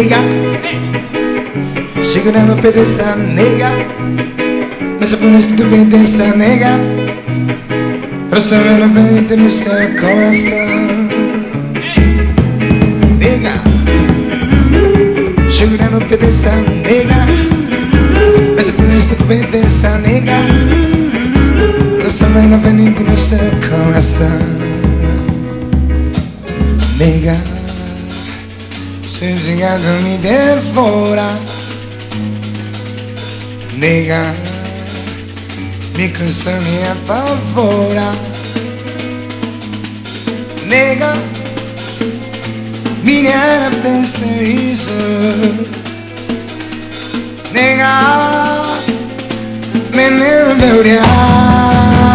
nega. Segura, não obedeça, nega. Mas eu conheço tu obedeça, nega. Pra saber não vem no seu coração. Nega. Segura, não obedeça, nega. Mas eu conheço tu obedeça, nega. Pra saber não vem no seu coração. Nega. Seu gigante me devora. Nega, me cansa, me apavora. Nega, minha pensa isso. Nega, me nerveuria.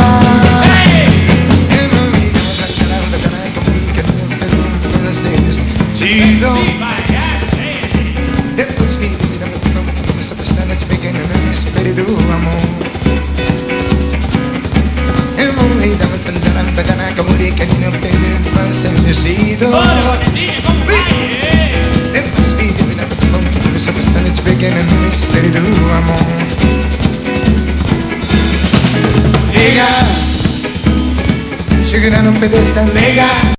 Do amor, eu vou me dar uma sandália na pedana que eu morri que não teve mais sentido. Depois vi de vida do mundo que você bastante pequena no espírito do amor. Liga, chega no pedaço, liga.